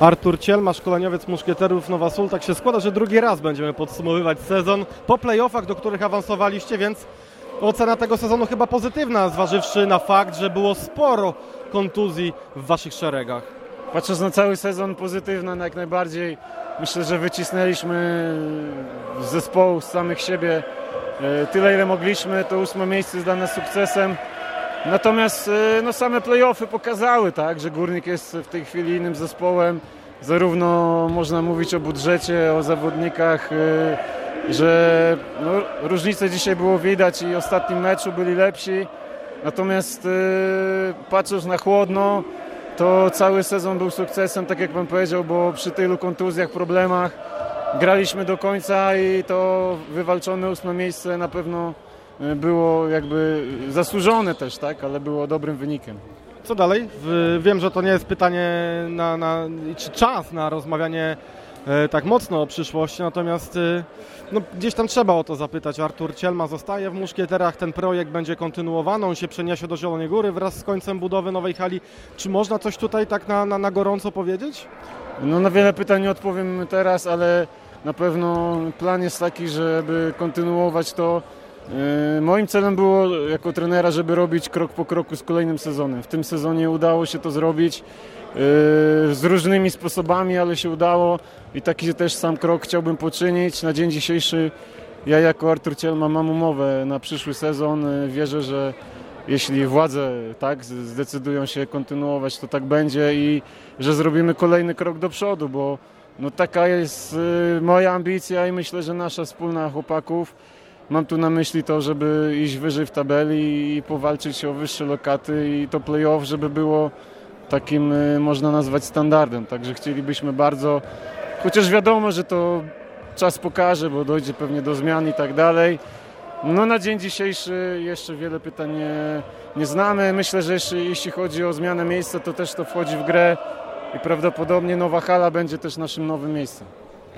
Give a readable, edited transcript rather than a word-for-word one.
Artur Cielma, szkoleniowiec Muszkieterów Nowa Sól. Tak się składa, że drugi raz będziemy podsumowywać sezon po play-offach, do których awansowaliście, więc ocena tego sezonu chyba pozytywna, zważywszy na fakt, że było sporo kontuzji w waszych szeregach. Patrząc na cały sezon, pozytywna jak najbardziej. Myślę, że wycisnęliśmy z zespołu, z samych siebie tyle, ile mogliśmy. To 8. miejsce jest dla nas sukcesem. Natomiast same play-offy pokazały, tak, że Górnik jest w tej chwili innym zespołem. Zarówno można mówić o budżecie, o zawodnikach, że różnice dzisiaj było widać i w ostatnim meczu byli lepsi. Natomiast patrząc na chłodno, to cały sezon był sukcesem, tak jak pan powiedział, bo przy tylu kontuzjach, problemach graliśmy do końca i to wywalczone 8. miejsce na pewno było jakby zasłużone też, tak, ale było dobrym wynikiem. Co dalej? Wiem, że to nie jest pytanie czy czas na rozmawianie tak mocno o przyszłości, natomiast gdzieś tam trzeba o to zapytać. Artur Cielma zostaje w Muszkieterach, ten projekt będzie kontynuowany, on się przeniesie do Zielonej Góry wraz z końcem budowy nowej hali. Czy można coś tutaj tak na gorąco powiedzieć? Na wiele pytań nie odpowiem teraz, ale na pewno plan jest taki, żeby kontynuować to. Moim celem było jako trenera, żeby robić krok po kroku z kolejnym sezonem. W tym sezonie udało się to zrobić z różnymi sposobami, ale się udało i taki też sam krok chciałbym poczynić. Na dzień dzisiejszy ja jako Artur Cielma mam umowę na przyszły sezon. Wierzę, że jeśli władze tak zdecydują się kontynuować, to tak będzie i że zrobimy kolejny krok do przodu, bo taka jest moja ambicja i myślę, że nasza wspólna chłopaków. Mam tu na myśli to, żeby iść wyżej w tabeli i powalczyć o wyższe lokaty i to play-off, żeby było takim, można nazwać, standardem. Także chcielibyśmy bardzo, chociaż wiadomo, że to czas pokaże, bo dojdzie pewnie do zmian i tak dalej. Na dzień dzisiejszy jeszcze wiele pytań nie znamy. Myślę, że jeśli chodzi o zmianę miejsca, to też to wchodzi w grę i prawdopodobnie nowa hala będzie też naszym nowym miejscem.